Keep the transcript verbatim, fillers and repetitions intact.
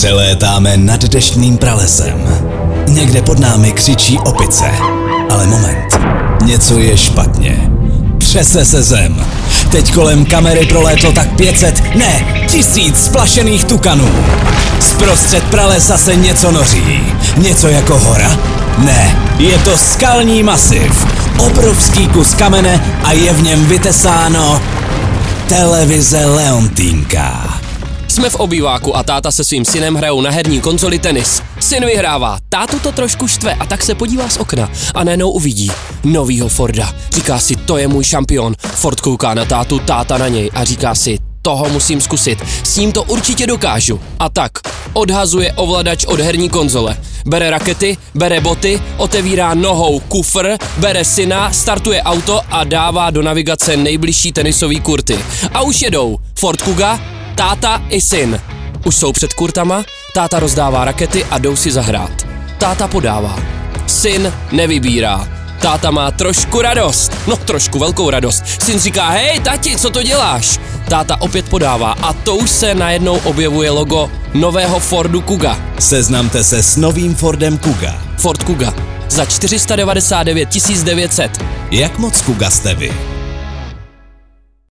Přelétáme nad deštným pralesem. Někde pod námi křičí opice. Ale moment, něco je špatně. Třese se zem. Teď kolem kamery prolétlo tak pět set, ne, tisíc splašených tukanů. Zprostřed pralesa se něco noří. Něco jako hora? Ne, je to skalní masiv. Obrovský kus kamene a je v něm vytesáno televize Leontýnka. Jsme v obýváku a táta se svým synem hrajou na herní konzoli tenis. Syn vyhrává, tátu to trošku štve a tak se podívá z okna a najednou uvidí novýho Forda. Říká si, to je můj šampion. Ford kouká na tátu, táta na něj a říká si, toho musím zkusit, s ním to určitě dokážu. A tak, odhazuje ovladač od herní konzole. Bere rakety, bere boty, otevírá nohou kufr, bere syna, startuje auto a dává do navigace nejbližší tenisový kurty. A už jedou Ford Kuga, táta i syn. Už jsou před kurtama, táta rozdává rakety a jdou si zahrát. Táta podává. Syn nevybírá. Táta má trošku radost. No trošku velkou radost. Syn říká, hej tati, co to děláš? Táta opět podává a to už se najednou objevuje logo nového Fordu Kuga. Seznamte se s novým Fordem Kuga. Ford Kuga. Za čtyři sta devadesát devět tisíc devět set. Jak moc Kuga jste vy?